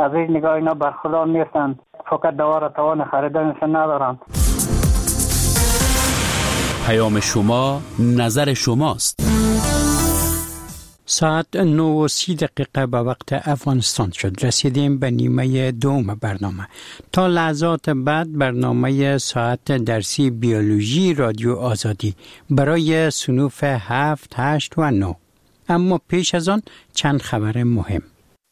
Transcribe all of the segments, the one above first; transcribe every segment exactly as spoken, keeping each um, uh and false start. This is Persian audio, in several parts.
از این نگاه اینا برخوردار نیستند، فقط دوار توان خریدنش ندارند. پیام شما، نظر شماست. ساعت نه و سی دقیقه به وقت افغانستان شد. رسیدیم به نیمه دوم برنامه. تا لحظات بعد برنامه ساعت درسی بیولوژی رادیو آزادی برای صنوف هفت، هشت و نه. اما پیش از آن چند خبر مهم.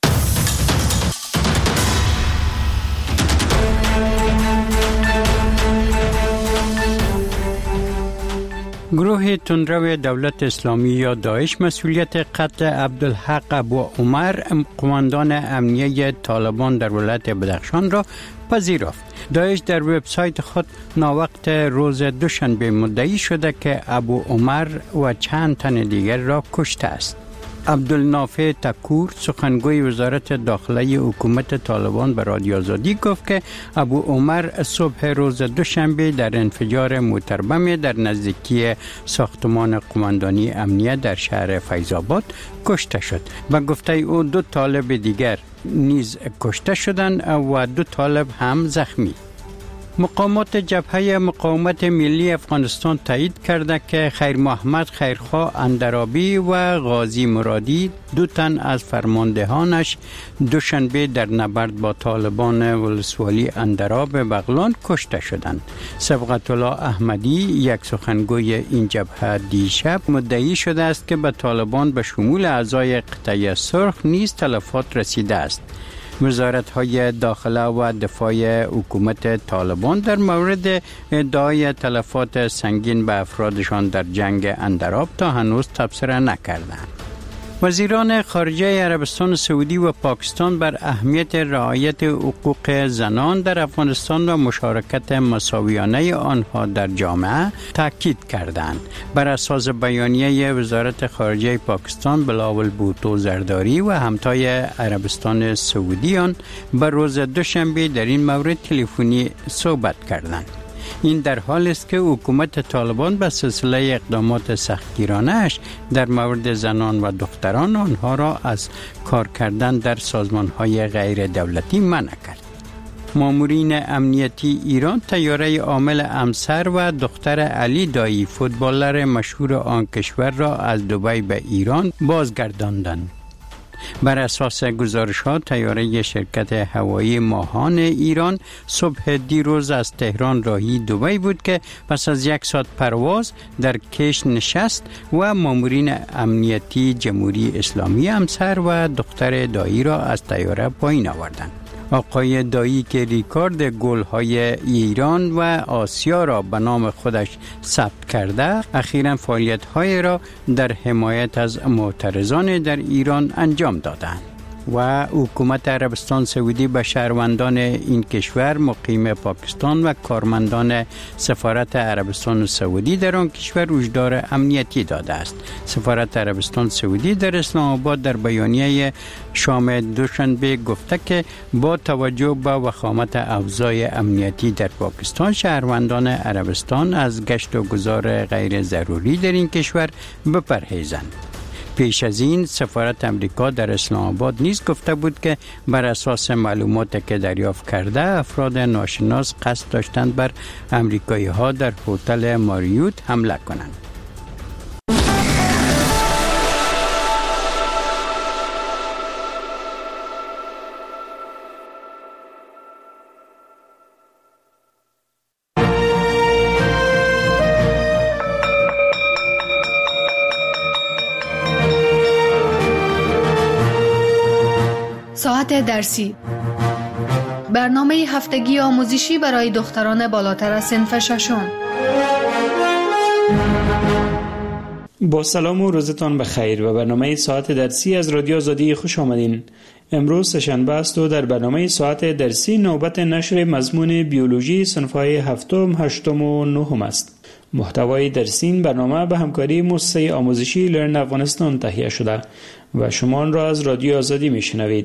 گروه تندرو دولت اسلامی یا داعش مسئولیت قتل عبدالحق ابو عمر قماندان امنیه طالبان در ولایت بدخشان را پذیرفت. داعش در وبسایت خود ناوقت روز دوشنبه مدعی شده که ابو عمر و چند تن دیگر را کشته است. عبدالنافع تکور سخنگوی وزارت داخله حکومت طالبان به رادیو آزادی گفت که ابو عمر صبح روز دوشنبه در انفجار موتربم در نزدیکی ساختمان قماندانی امنیه در شهر فیض‌آباد کشته شد و گفته او دو طالب دیگر نیز کشته شدند و دو طالب هم زخمی. مقامات جبهه مقاومت ملی افغانستان تایید کرده که خیر محمد خیرخواه اندرابی و غازی مرادی دو تن از فرماندهانش دوشنبه در نبرد با طالبان ولسوالی اندراب بغلان کشته شدند. صبغت الله احمدی یک سخنگوی این جبهه دیشب مدعی شده است که به طالبان به شمول اعضای قطعه سرخ نیز تلفات رسیده است. وزارت‌های داخله و دفاع حکومت طالبان در مورد ادعای تلفات سنگین به افرادشان در جنگ اندراب تا هنوز تبصره نکردند. وزیران خارجه عربستان سعودی و پاکستان بر اهمیت رعایت حقوق زنان در افغانستان و مشارکت مساویانه آنها در جامعه تاکید کردند. بر اساس بیانیه وزارت خارجه پاکستان، بلاول بوتو زرداری و همتای عربستان سعودیان به روز دوشنبه در این مورد تلفنی صحبت کردند. این در حال است که حکومت طالبان به سلسله اقدامات سختگیرانه‌اش در مورد زنان و دختران آنها را از کار کردن در سازمان‌های غیر دولتی منع کرد. مامورین امنیتی ایران طیاره حامل امسر و دختر علی دایی فوتبالر مشهور آن کشور را از دبی به ایران بازگرداندند. بر اساس گزارش‌ها طیاره شرکت هوایی ماهان ایران صبح دیروز از تهران راهی دبی بود که پس از یک ساعت پرواز در کش نشست و مامورین امنیتی جمهوری اسلامی همسر و دختر دایی را از طیاره پایین آوردند. آقای دایی که ریکارد گل‌های ایران و آسیا را به نام خودش ثبت کرده، اخیراً فعالیت‌های را در حمایت از معترضان در ایران انجام دادند. و حکومت عربستان سعودی به شهروندان این کشور مقیم پاکستان و کارمندان سفارت عربستان سعودی در آن کشور هشدار امنیتی داده است. سفارت عربستان سعودی در اسلام آباد در بیانیه شام دوشنبه گفته که با توجه به وخامت اوضاع امنیتی در پاکستان، شهروندان عربستان از گشت و گذار غیر ضروری در این کشور بپرهیزند. پیش از این سفارت امریکا در اسلام آباد نیز گفته بود که بر اساس معلوماتی که دریافت کرده افراد ناشناس قصد داشتند بر امریکایی ها در هتل ماریوت حمله کنند. ساعت درسی، برنامه هفتگی آموزشی برای دختران بالاتر از صنف ششم. با سلام و روزتان بخیر و برنامه ساعت درسی از رادیو آزادی خوش آمدین. امروز سه‌شنبه است و در برنامه ساعت درسی نوبت نشر مضمون بیولوژی صنف‌های هفتم، هشتم و نهم است. محتوای درسی این برنامه به همکاری مؤسسه آموزشی لرن افغانستان تهیه شده و شما آن را از رادیو آزادی میشنوید.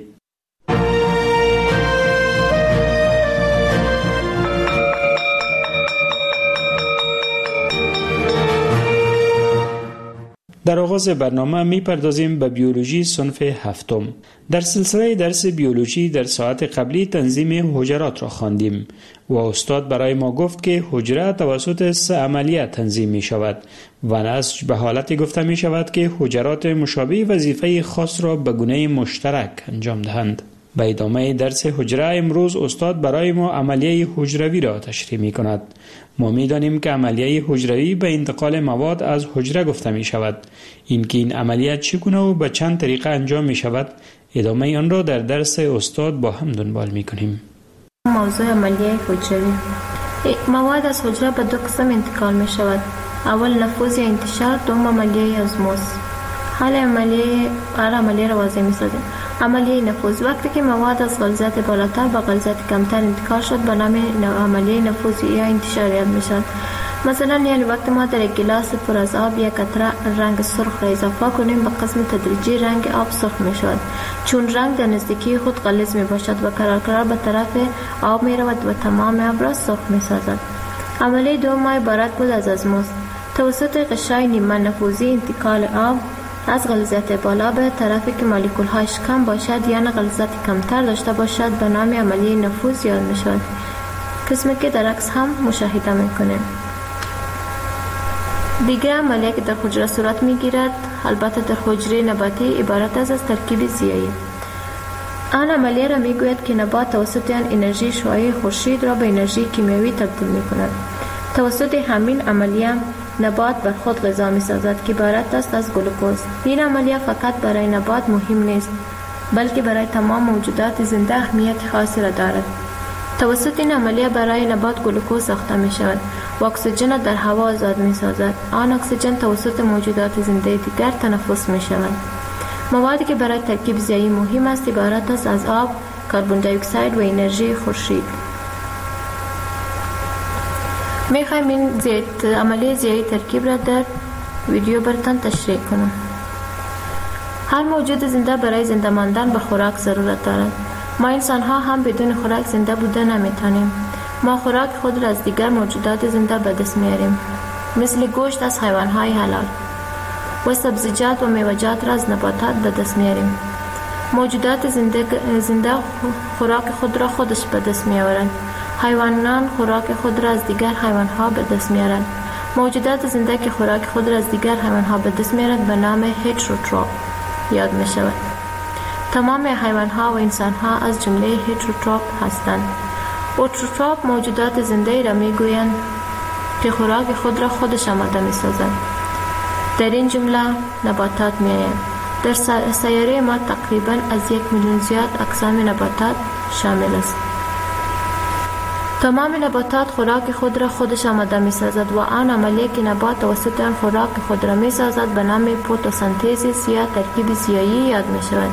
در آغاز برنامه می پردازیم به بیولوژی صنف هفتم. در سلسله درس بیولوژی در ساعت قبلی تنظیم حجرات را خواندیم و استاد برای ما گفت که حجره توسط سه عملیه تنظیم می شود و نسج به حالتی گفته می شود که حجرات مشابه وظیفه خاص را به گونه مشترک انجام دهند. به ادامه درس حجره امروز استاد برای ما عملیه حجروی را تشریح می کند. ما می دانیم که عملیه حجروی به انتقال مواد از حجره گفته می شود. اینکه این عملیه چگونه و به چند طریقه انجام می شود، ادامه آن را در درس استاد با هم دنبال می کنیم. موضوع عملیه حجروی. مواد از حجره به دو قسم انتقال می شود. اول نفوذ یا انتشار، دوم عملیه ازموز. حال عملیه هر عملیه را واضح می سازیم. عملیه نفوذ: وقتی که مواد از غلظت بالاتر به غلظت کمتر انتقال شد به نام عملیه نفوذ یا انتشار یاد می شود. مثلا یعنی وقتی ما در یک گلاس پر از آب یک قطره رنگ سرخ را اضافه کنیم به قسم تدریجی رنگ آب سرخ می شود، چون رنگ در نزدیکی خود غلیظ می باشد و قرار قرار به طرف آب می رود و تمام آب را سرخ می سازد. عملیه دوم عبارت بود از ازموز. توسط غشای نیمه نفوذی انتقال آب از غلظت بالا به طرفی که مولکول هایش کم باشد یا غلظت کمتر داشته باشد به نام عملیه نفوذ یاد می شود، قسمی که در عکس هم مشاهده می کنیم. دیگر عملیه که در حجره صورت می گیرد، البته در حجره نباتی، عبارت است از ترکیب ضیایی. آن عملیه را می گوید که نبات توسط آن انرژی شعاعی خورشید را به انرژی کیمیایی تبدیل می کند. توسط همین عملیه نبات بر خود غذا می سازد که عبارت است از گلوکوز. این عملیه فقط برای نبات مهم نیست، بلکه برای تمام موجودات زنده اهمیت خاصی را دارد. توسط این عملیه برای نبات گلوکوز ساخته می شود و اکسیژن را در هوا آزاد می سازد. آن اکسیژن توسط موجودات زنده دیگر تنفس می شود. موادی که برای ترکیب ضیایی مهم است عبارت است از آب، کربن دی اکساید و انرژی خورشید. می خواهیم این زیت عملیه ضیایی ترکیب را در ویدیو براتان تشریح کنم. هر موجود زنده برای زنده ماندن به خوراک ضرورت دارد. ما انسان ها هم بدون خوراک زنده بوده نمیتونیم. ما خوراک خود را از دیگر موجودات زنده به دست میاریم، مثل گوشت از حیوان های حلال و سبزیجات و میوه‌جات را از نباتات به دست میاریم. موجودات زنده, زنده خوراک خود را خودش به دست میآورند. حیوانان خوراک خود را از دیگر حیوان ها به دست میارند. موجودات زنده که خوراک خود را از دیگر حیوان ها به دست میارند به نام هتروتروف یاد می شود. تمام حیوان ها و انسان ها از جمله هتروتروف هستند. اوتروتروف موجودات زنده را می گویند که خوراک خود را خودش آماده می سازند. در این جمله نباتات می آیند. در سیاره ما تقریبا از یک میلیون زیاد اقسام نباتات شامل است. تمام نباتات خوراک خود را خودش آماده می سازد و آن عملیه که نبات توسط آن خوراک خود را می سازد به نام فتوسنتز یا ترکیب ضیایی یاد می شود.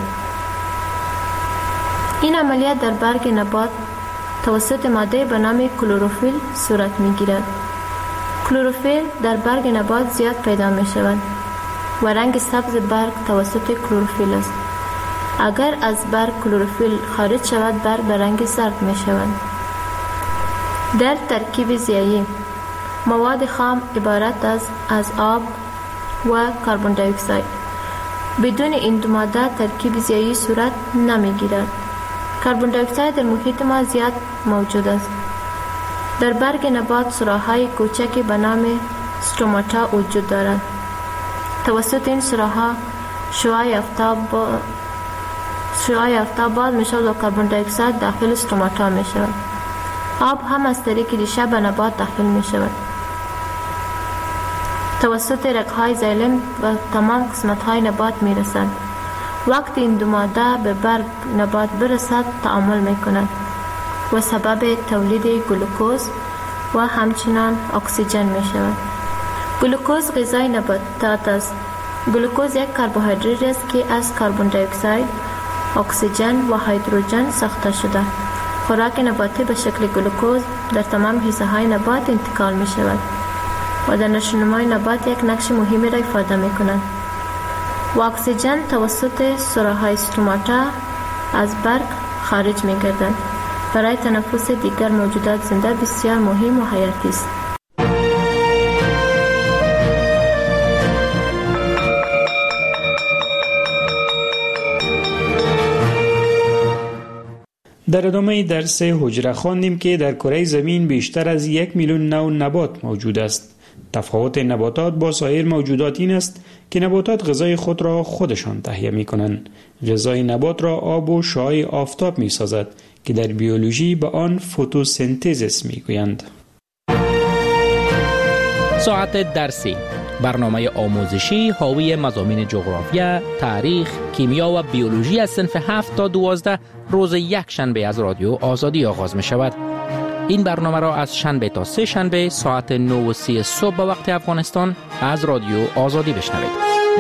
این عملیه در برگ نبات توسط ماده به نام کلروفیل صورت می گیرد. کلروفیل در برگ نبات زیاد پیدا می شود و رنگ سبز برگ توسط کلروفیل است. اگر از برگ کلروفیل خارج شود برگ به رنگ زرد می شود. در ترکیب ضیایی مواد خام عبارت است از آب و کربن دی اکساید. بدون این دو ماده ترکیب ضیایی صورت نمی گیرد. کربن دی اکساید در محیط ما زیاد موجود است. در برگ نبات سوراخ‌های کوچکی به نام استوماتا وجود دارد. توسط این سوراخ‌ها شعاع آفتاب شعاع آفتاب باز می شود و کربن دی اکساید داخل استوماتا می شود. آب هم از طریق ریشه به نبات داخل می شود. توسط رگ‌های زایلم و تمام قسمت‌های نبات می رسد. وقتی این دو ماده به برگ نبات برسد تعامل می کند و سبب تولید گلوکوز و همچنان اکسیژن می شود. گلوکوز غذای نباتات است. گلوکوز یک کربوهیدرات است که از کربن دی اکساید، اکسیژن و هیدروژن ساخته شده. خوراک نباتی به شکل گلوکوز در تمام حصه های نبات انتقال می شود و در نشونمای نبات یک نقش مهمی را ایفاده می کند. و اکسیژن توسط سوراخ‌های استوماتا از برگ خارج می گردد. برای تنفس دیگر موجودات زنده بسیار مهم و حیاتی است. در ادامه درس حجره خواندیم که در کره زمین بیشتر از یک میلیون نوع نبات موجود است. تفاوت نباتات با سایر موجودات این است که نباتات غذای خود را خودشان تهیه می کنند. غذای نبات را آب و شعاع آفتاب می سازد که در بیولوژی به آن فتوسنتز می گویند. ساعت درسی، برنامه آموزشی حاوی مضامین جغرافیا، تاریخ، کیمیا و بیولوژی از صنف هفت تا دوازده روز یک شنبه از رادیو آزادی آغاز می شود. این برنامه را از شنبه تا سه شنبه ساعت نه و سی صبح به وقت افغانستان از رادیو آزادی بشنوید.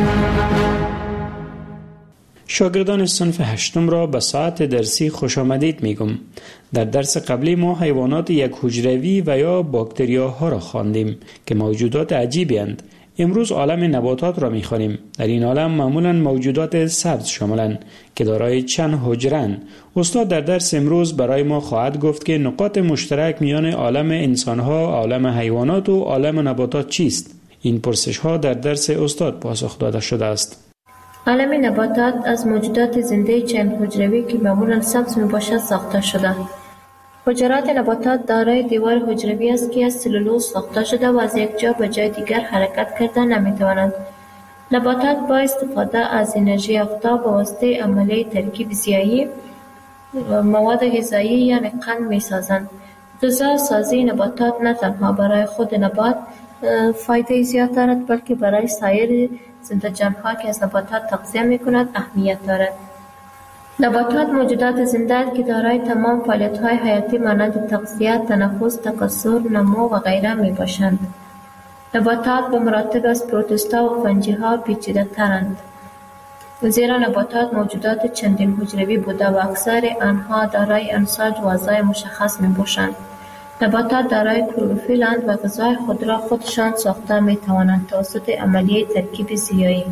شاگردان صنف هشتم را به ساعت درسی خوش آمدید میگم. در درس قبلی ما حیوانات یک حجروی و یا باکتریاها را خواندیم که موجودات عجیبی اند. امروز عالم نباتات را میخوانیم. در این عالم معمولا موجودات سبز شاملند که دارای چند حجره‌اند. استاد در درس امروز برای ما خواهد گفت که نقاط مشترک میان عالم انسانها، عالم حیوانات و عالم نباتات چیست؟ این پرسش ها در درس استاد پاسخ داده شده است. عالم نباتات از موجودات زنده چند حجروی که معمولا سبز می باشد ساخته شده. حجرات نباتات دارای دیوار حجروی است که از سلولوز ساخته شده و از یک جا به جای دیگر حرکت کرده نمی توانند. نباتات با استفاده از انرژی آفتاب به واسطه عملیه ترکیب ضیایی مواد غذایی یعنی قند می سازند. غذا سازی نباتات نه تنها برای خود نبات فایده زیاد دارد بلکه برای سایر زنده جانها که از نباتات تغذیه می کند اهمیت دارد. نباتات موجودات زنده که دارای تمام فعالیت‌های حیاتی مانند تغذیه، تنفس، تکثر، نمو و غیره می باشند. نباتات به مراتب از پروتوستا و فنجی‌ها پیچیده‌ترند. زیرا نباتات موجودات چندین حجروی بوده و اکثر آنها دارای انساج و اعضای مشخص می باشند. نباتات دارای کلروفیل اند و غذای خود را خودشان ساخته می توانند توسط عملیه ترکیب ضیایی.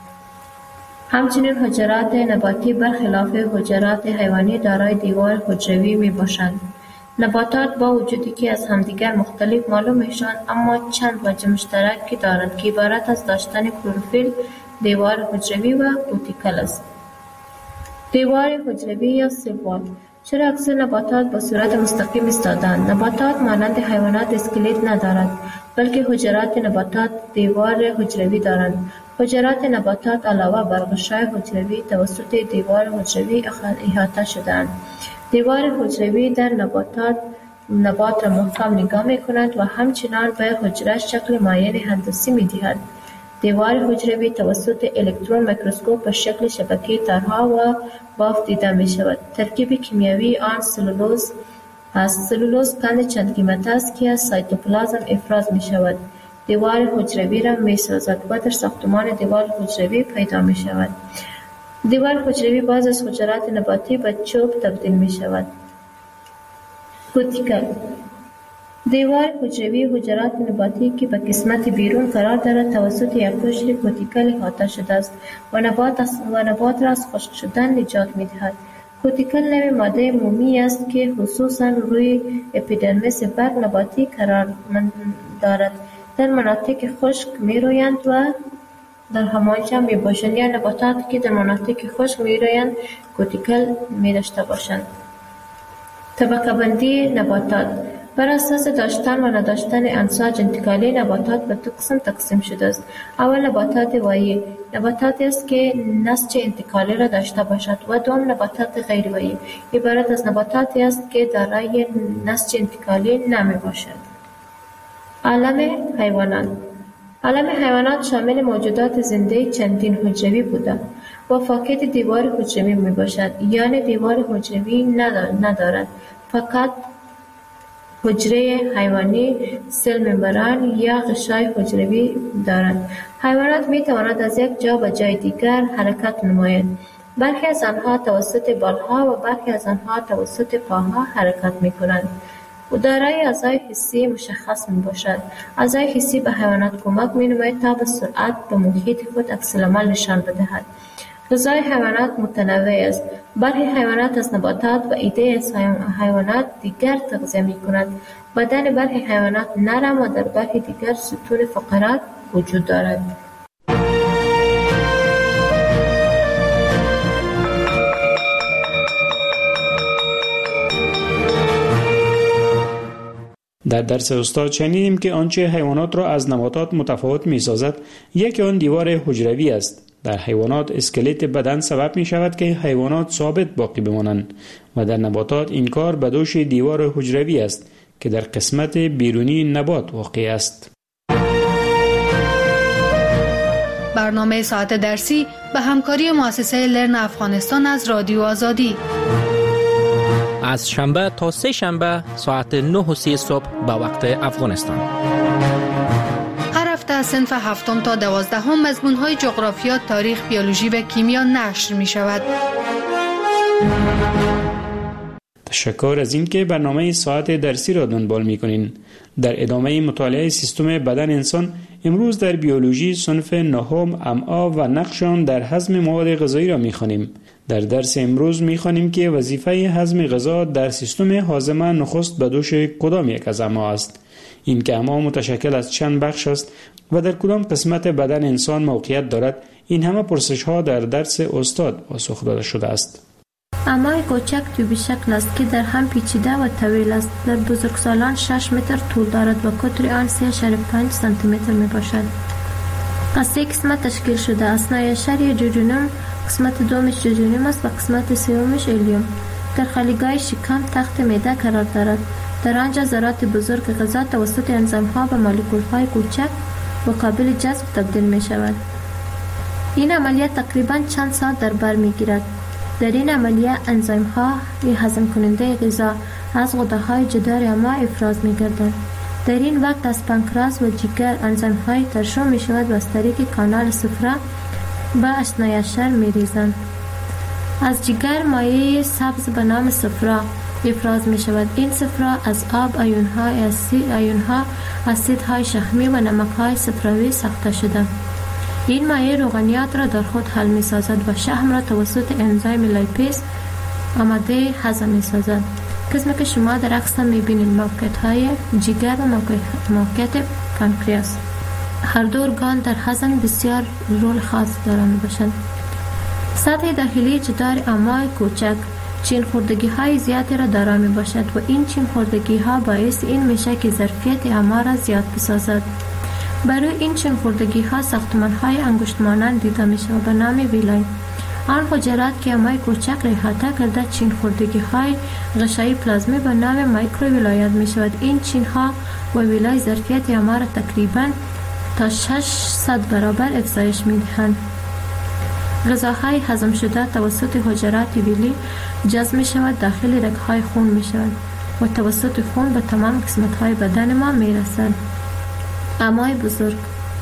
همچنین حجرات نباتی برخلاف حجرات حیوانی دارای دیوار حجروی می باشند. نباتات با وجودی که از همدیگر مختلف معلوم میشوند اما چند وجه مشترکی دارند که عبارت از داشتن کلروفیل، دیوار حجروی و کوتیکل است. دیوار حجروی یا سلول. چرا اکثر نباتات به صورت مستقیم ایستاده‌اند؟ نباتات مانند حیوانات اسکلت ندارد بلکه حجرات نباتات دیوار حجروی دارند. حجرات نباتات علاوه بر غشای حجروی توسط دیوار حجروی احاطه شده‌اند. دیوار حجروی در نباتات نبات را محکم نگاه می‌کند و همچنان به حجره شکل معین هندسی می‌دهد. دیوار حجروی توسط الکترون میکروسکوپ به شکل شبکه تارها و بافت دیده می‌شود. ترکیب کیمیایی آن سلولوز است. سلولوز قند چند قیمت است که از سایتوپلازم افراز می‌شود. دیوار حجروی را می‌سازد و در ساختمان دیوار حجروی پیدا می‌شود. دیوار حجروی بعض از حجرات نباتی به چوب تبدیل می‌شود. کوتیکل. دیوار حجروی حجرات نباتی که به قسمت بیرون قرار دارد توسط یک قشر کوتیکل احاطه شده است و نبات و نبات را از خشک شدن نجات می‌دهد. کوتیکل نوع ماده مومی است که خصوصاً روی اپیدرمیس برگ نباتی قرار دارد. در مناطق خشک می‌رویند و در همانجا می‌باشند یا نباتاتی که در مناطق خشک می‌رویند کوتیکل می‌داشته باشند. طبقه بندی نباتات بر اساس داشتن و نداشتن انساج انتقالی نباتات به دو قسم تقسیم شده است. اول نباتات وایی، نباتاتی است که نسج انتقالی را داشته باشد و دوم نباتات غیر وایی، عبارت از نباتاتی است که دارای نسج انتقالی نمی باشد. عالم حیوانات. عالم حیوانات شامل موجودات زنده چندین حجروی بوده و فاقد دیوار حجروی می باشد، یعنی دیوار حجروی ندارد، فقط حجره حیوانی، سل ممبران یا غشای حجروی دارند. حیوانات می توانند از یک جا به جای دیگر حرکت نمایند. برخی از آنها توسط بالها و برخی از آنها توسط پاها حرکت می کنند. و دارای اعضای حسی مشخص می باشد. اعضای حسی به حیوانات کمک می نماید تا به سرعت به محیط خود عکس‌العمل نشان بدهد. غذای حیوانات متنوع است. برخی حیوانات از نباتات و ایده از حیوانات دیگر تغذیه می کنند. بدن برخی حیوانات نرم و در برخی دیگر ستون فقرات وجود دارد. در درس استاد شنیدیم که آنچه حیوانات را از نباتات متفاوت می سازد یکی آن دیوار حجروی است. در حیوانات اسکلت بدن سبب می شود که حیوانات ثابت باقی بمانند و در نباتات این کار به دوش دیوار حجروی است که در قسمت بیرونی نبات واقع است. برنامه ساعت درسی به همکاری مؤسسه لرن افغانستان از رادیو آزادی از شنبه تا سه شنبه ساعت نه و سی صبح به وقت افغانستان. هر هفته از صنف هفتم تا دوازدهم مضمون‌های جغرافیا، تاریخ، بیولوژی و کیمیا نشر می شود. تشکر از اینکه برنامه ساعت درسی را دنبال می‌کنین. در ادامه مطالعه سیستم بدن انسان، امروز در بیولوژی صنف نهم امعا و نقش آن در هضم مواد غذایی را می‌خوانیم. در درس امروز می‌خوانیم که وظیفه هضم غذا در سیستم هاضمه نخست به دوش کدام یک از امعا است. این که امعا متشکل از چند بخش است و در کدام قسمت بدن انسان موقعیت دارد، این همه پرسش‌ها در درس استاد پاسخ داده شده است. امعای کوچک تیوبی شکل است که در هم پیچیده و طویل است. در بزرگسالان شش متر طول دارد و قطر آن سه اشاره پنج سانتی متر می باشد. از سه قسمت تشکیل شده. اثنای شری جوجونوم، قسمت دومش جوجونوم است و قسمت سومش الیوم. در خلیگاه شکم تخت معده قرار دارد. در آنجا ذرات بزرگ غذا توسط انزیم‌ها و مولکول‌های کوچک و قابل جذب تبدیل می شود. این عملیات تقریباً چند ساعت در بر می گیرد. در این عملیه انزیم‌ها هضم کننده غذا از غده‌های جدار امعا افراز می‌گردند. در این وقت از پانکراس و جگر انزیم‌های ترشح می‌شود و از طریق کانال صفرا به اثنای شر می‌ریزند. از جگر مایع سبز به نام صفرا افراز می‌شود. این صفرا از آب، آیون‌های اسید، آیون‌ها، اسیدهای شحمی و نمک‌های صفراوی ساخته شده. این مایع روغنیات را در خود حل می سازد و شحم را توسط انزیم لایپیز آماده هضم می سازد. قسمی که شما در عکس می بینید موقعیت های جگر و موقعیت پانکریاس. هر دو ارگان در هضم بسیار رول خاص دارند باشند. سطح داخلی جدار امعای کوچک چین خوردگی های زیادی را دارا می باشد و این چین خوردگی ها باعث این میشه که ظرفیت امعا را زیاد بسازد. برای این چین خوردگی ها ساختمان های انگشت مانند دیده می شود به نام ویلای. آن حجرات که امعای کوچک را احاطه کرده چین خوردگی های غشایی پلازمی به نام مایکرو ویلایات می شود. این چین ها و ویلای ظرفیت امعا را تقریبا تا ششصد برابر افزایش می دهند. غذاهای هضم شده توسط حجرات ویلی جذب می شود داخل رگ های خون می شود و توسط خون به تمام قسمت های بدن ما می رسد. امعای بزرگ،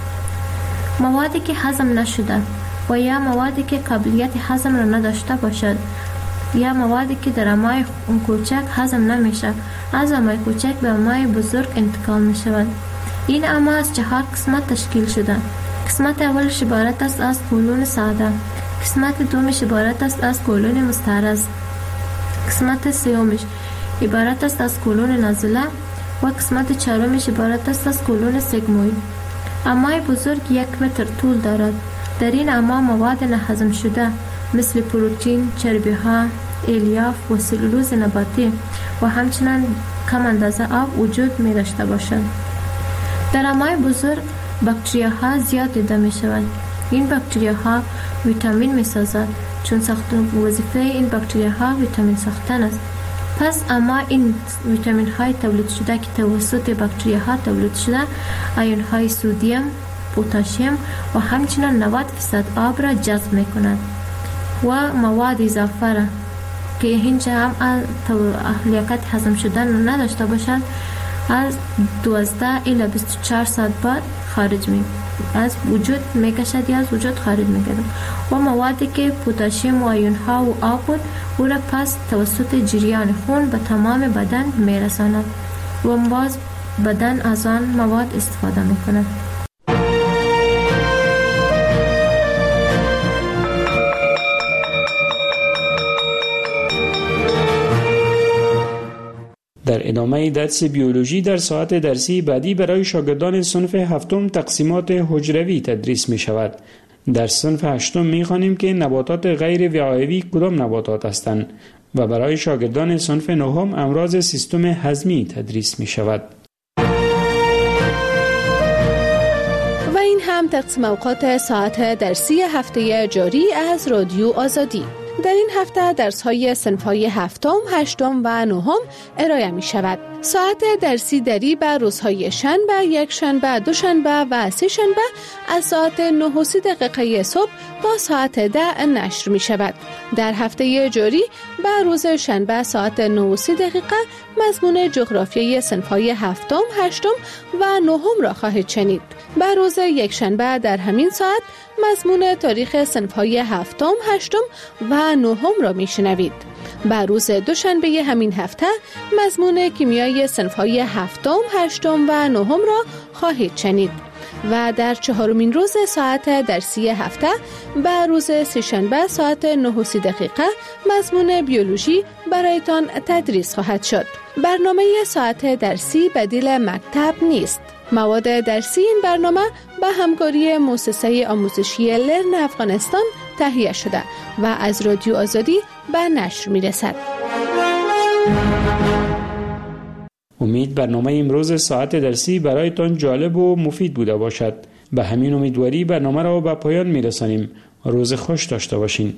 موادی که هضم نشده و یا موادی که قابلیت هضم را نداشته باشد یا موادی که در امعای کوچک هضم نمیشه از امعای کوچک به امعای بزرگ انتقال می شود. این امعا از چهار قسمت تشکیل شده. قسمت اولش عبارت است از کولون ساده، قسمت دومش عبارت است از کولون مستعرض، قسمت سومش عبارت است از کولون نازله و قسمت چهارمش عبارت است از کولون سگموید. امعای بزرگ یک متر طول دارد. در این امعا مواد نهضم شده مثل پروتئین، چربی ها، الیاف و سلولوز نباتی و همچنین کم اندازه آب وجود می داشته باشد. در امعای بزرگ باکتریاها زیاد دیده می شوند. این باکتریاها ویتامین می سازد چون ساختن وظیفه این باکتریاها ویتامین ساختن است. پس اما این ویتامین های تولید شده که توسط باکتریاها تولید شده آیون های سودیم، پتاسیم و همچنین نود درصد آب را جذب می کند و مواد اضافه را که هیچ هم لیاقت هضم شدن نداشته باشد از دوازده الی بیست و چهار ساعت بعد خارج می از وجود می کشد یا از وجود خارج می گردد و موادی که پتاسیم و آیون ها و آب بود او را پس توسط جریان خون به تمام بدن می رساند و باز بدن از آن مواد استفاده می کند. در ادامه درس بیولوژی در ساعت درسی بعدی برای شاگردان صنف هفتم تقسیمات حجروی تدریس می شود. در صنف هشتم می خوانیم که نباتات غیر وعایوی کدام نباتات هستند و برای شاگردان صنف نهم امراض سیستم هضمی تدریس می شود. تقسیم اوقات ساعت درسی هفته جاری از رادیو آزادی. در این هفته درس‌های صنف‌های هفتم، هشتم و نهم ارائه می شود. ساعت درسی دری به روزهای شنبه، یک شنبه، دو شنبه و سه شنبه از ساعت نه و سی دقیقه صبح تا ساعت ده نشر می شود. در هفته جاری به روز شنبه ساعت نه و سی دقیقه مضمون جغرافیای صنف‌های هفتم، هشتم و نهم را خواهید شنید. به روز یک شنبه در همین ساعت مضمون تاریخ صنف‌های هفتم، هشتم و نهم را میشنوید. به روز دوشنبه همین هفته مضمون کیمیای صنف‌های هفتم، هشتم و نهم را خواهید شنید. و در چهارمین روز ساعت درسی هفته به روز سه‌شنبه ساعت نه و سی دقیقه مضمون بیولوژی برایتان تدریس خواهد شد. برنامه ساعت درسی بدیل مکتب نیست. مواد درسی این برنامه به همکاری مؤسسه آموزشی لرن افغانستان تهیه شده و از رادیو آزادی به نشر می رسد. امید برنامه امروز ساعت درسی برایتان جالب و مفید بوده باشد. به همین امیدواری برنامه را به پایان می رسانیم. روز خوش داشته باشین.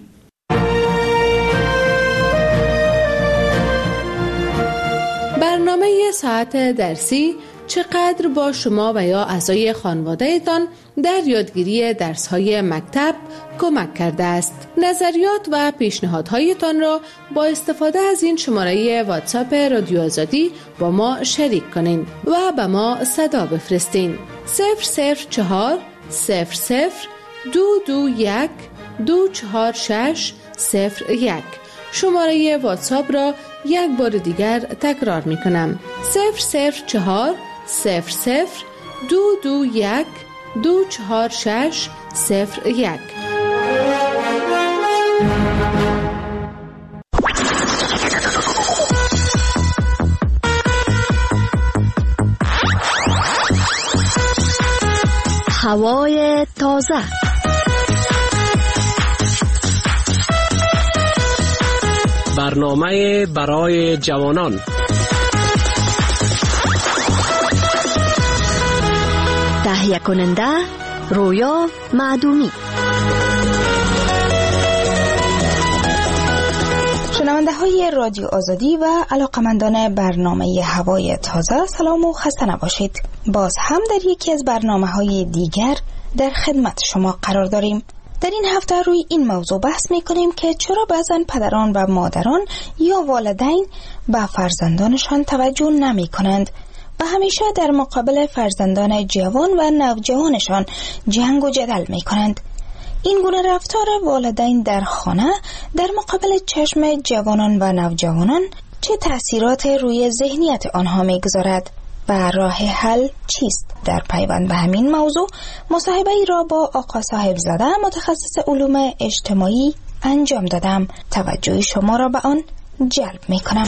برنامه ساعت درسی چقدر با شما و یا اعضای خانواده‌تان در یادگیری درس‌های مکتب کمک کرده است. نظریات و پیشنهادهایتان را با استفاده از این شماره واتساپ رادیو آزادی با ما شریک کنین و به ما صدا بفرستین. صفر صفر چهار صفر صفر دو دو یک دو چهار شش صفر یک. شماره واتساپ را یک بار دیگر تکرار می کنم. صفر صفر چهار صفر صفر دو دو یک دو چهار شش صفر یک. هوای تازه، برنامه برای جوانان، تهیه کننده رویا معدومی. شنونده های رادیو آزادی و علاقمندان برنامه هوای تازه، سلام و خسته نباشید. باز هم در یکی از برنامه های دیگر در خدمت شما قرار داریم. در این هفته روی این موضوع بحث می کنیم که چرا بعضن پدران و مادران یا والدین به فرزندانشان توجه نمی کنند و همیشه در مقابل فرزندان جوان و نوجوانشان جنگ و جدل می کنند. این گونه رفتار والدین در خانه در مقابل چشم جوانان و نوجوانان چه تأثیرات روی ذهنیت آنها می گذارد و راه حل چیست؟ در پیوند به همین موضوع مصاحبه ای را با آقا صاحب زاده متخصص علوم اجتماعی انجام دادم. توجه شما را به آن جلب می کنم.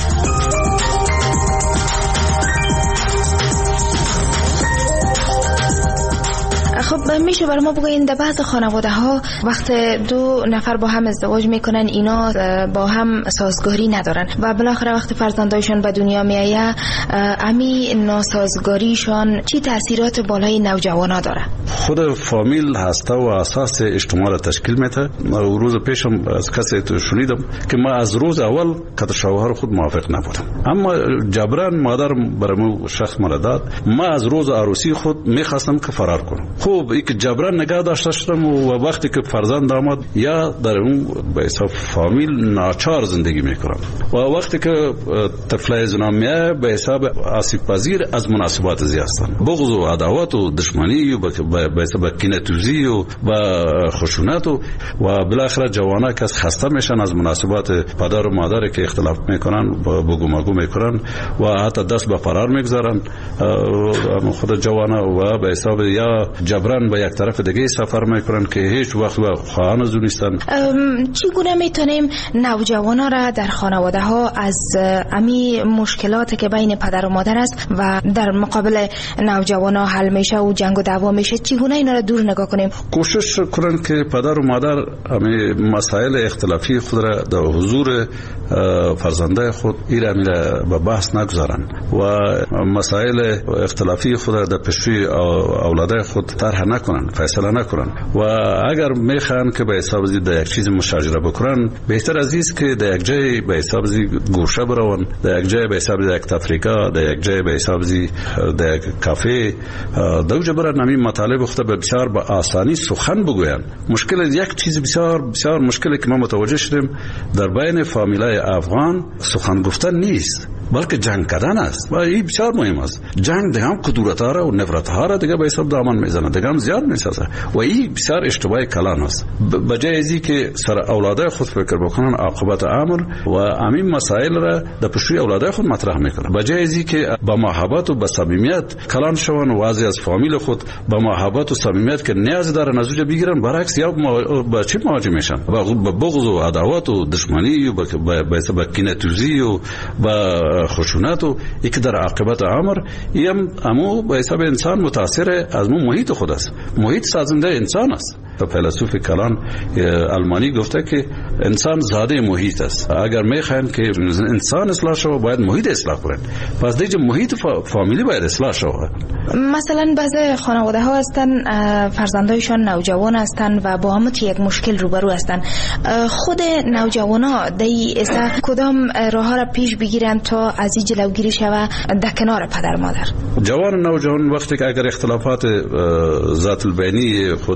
خب میشه برای ما بگوین در بعض خانواده ها وقت دو نفر با هم ازدواج میکنن اینا با هم سازگاری ندارن و بالاخره وقت فرزندایشون به دنیا میایه امی ناسازگاریشون چی تاثیرات بالای نوجوانا داره؟ خود فامیل هسته و اساس اجتماع را تشکیل میده. روز پیشم از کسی تو شنیدم که ما از روز اول که شوهر خود موافق نبودم، اما جبران مادر برام شخص مرا داد. ما از روز عروسی خود میخواستم که فرار کنم. خوب این که جبران نگاه داشته شدم و وقتی که فرزند آمد یا در اون به حساب فامیل ناچار زندگی میکنم و وقتی که طفل زنان میاد به حساب آسیب پذیر از مناسبات زی هستند. بغض و عداوت و دشمنی و به حساب کینه‌توزی و خشونت و بالاخره جوانا که خسته میشن از مناسبات پدر و مادر که اختلاف میکنن بگو مگو میکنن و حتی دست به فرار میگذارن خود جوانا و به حساب یا جبران به یک طرف دیگه سفر میکنن که هیچ وقت و خواهان از نیستن. چگونه میتونیم نوجوانا را در خانواده ها از امی مشکلاتی که بین پدر و مادر است و در مقابل نوجوانا حل میشه و جنگ و دعوا میشه چگونه اینا را دور نگاه کنیم؟ کوشش کنن که پدر و مادر امی مسائل اختلافی خود را در حضور فرزنده خود ایره میره به بحث نگذارن و مسائل اختلافی خود را در پیشروی اولاد خود تحت طرح نکنن، فیصله نکنن و اگر میخوان که به حساب زی در یک چیز مشاجره بکنن، بهتر از است که در یک جای به حساب زی گوشه برون، در یک جای به حساب زی یک تفریقه، در یک جای به حساب زی در یک کافه دوجه برن همین مطالب خود به بسیار با آسانی سخن بگوین. مشکل یک چیز بسیار بسیار مشکلی که ما متوجه شدیم در بین فامیلای افغان سخن گفتن نیست، بلکه جنگ کردن است و این بسیار مهم است. جنگ دیگه هم کدورت ها را و نفرت ها را دیگه به حساب دامن میزنه، دیگه هم زیاد میسازه و این بسیار اشتباه کلان است. بجای ازی که سر اولاده خود فکر بکنن عاقبت امر و همین مسائل را در پشوی اولاده خود مطرح میکنن، بجای ازی که با محبت و با صمیمیت کلان شون و واضح از فامیل خود با محبت و صمیمیت که نیاز داره نزوج بگیرن، برعکس یا با چی مواجه میشن؟ با بغض و عداوت و دشمنی و با کینه‌توزی و با خشونت و یک در عاقبت امر یم امو به حساب انسان متاثر از مو محیط خود است. محیط سازنده انسان است. فیلسوف کلان آلمانی گفته که انسان زاده محیط است. اگر میخواین که انسان اصلاح شود باید محیط اصلاح کنن، پس دیگه محیط فامیلی باید اصلاح شود. مثلا بعضی خانواده ها هستن فرزندایشان نوجوان هستن و با هم یک مشکل روبرو هستن، خود نوجوان ها دی اصلا کدام راه ها را پیش بگیرن تا از این جلوگیری شود در کنار پدر مادر؟ جوان نوجوان وقتی که اگر اختلافات ذات البینی خود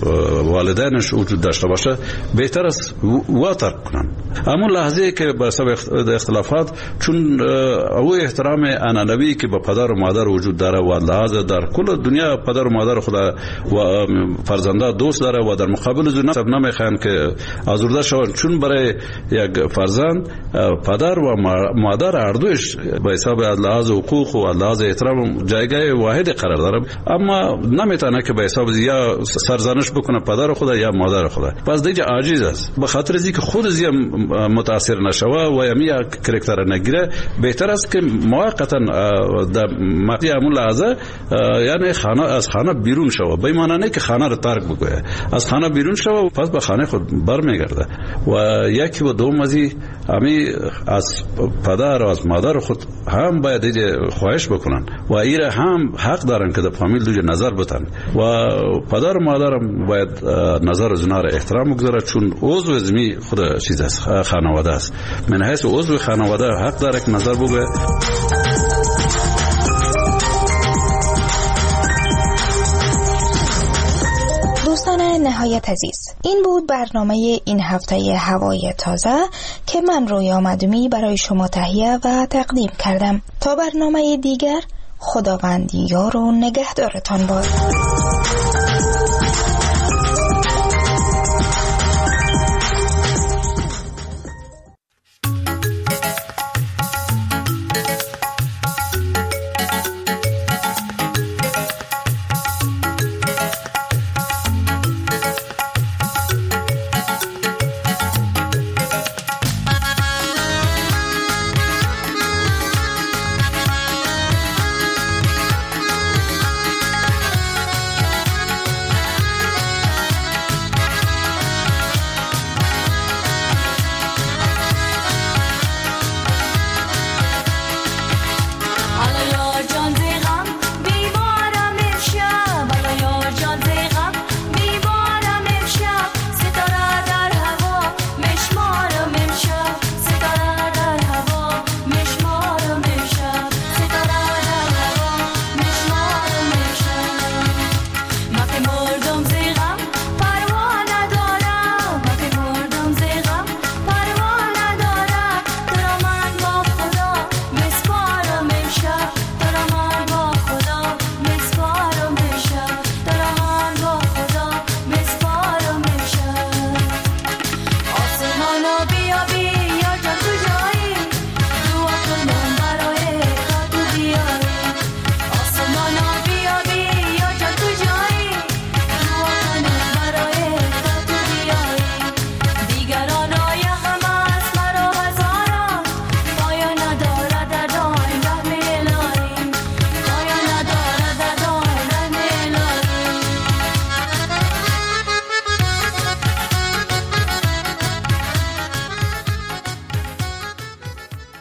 والدینش وجود داشته باشه بهتر است وا ترک کنن. همون لحظه که به سبب اختلافات چون او احترام انانوی که به پدر و مادر وجود داره و لحاظ در کل دنیا پدر و مادر خدا و فرزنده دوست داره و در مقابل زن سب نمیخوان که آزرده شوند، چون برای یک فرزند پدر و مادر هر دوش به حساب از لحاظ حقوق و از لحاظ احترام جایگاه واحد قرار داره، اما نمیتونه که به حساب یا سرزنش بکنه پدر خدا یا مادر خدا، پس دیگه عاجز است. به خاطر اینکه خود زی متاثر نشوه و یمی کرکتر نگیره، بهتر است که موقتا در مقطع همون لحظه یعنی خانه از خانه بیرون شوه، به معنی نه که خانه رو ترک بکنه، از خانه بیرون شوه پس به خانه خود برمیگرده و یکی و دوم ازی همی از پدر و از مادر خود هم باید دیگه خواهش بکنن و ایره هم حق دارن که در فامیل دوجه نظر بتن و پدر و مادر باید نظر زنا را احترام بگذاره، چون عضو زمی خود چیز است، خانواده است. من حیث عضو خانواده حق داره که نظر بگه. دوستان نهایت عزیز، این بود برنامه این هفته هوای تازه که من رویا مدومی برای شما تهیه و تقدیم کردم. تا برنامه دیگر، خداوند یار و نگهدارتان باد.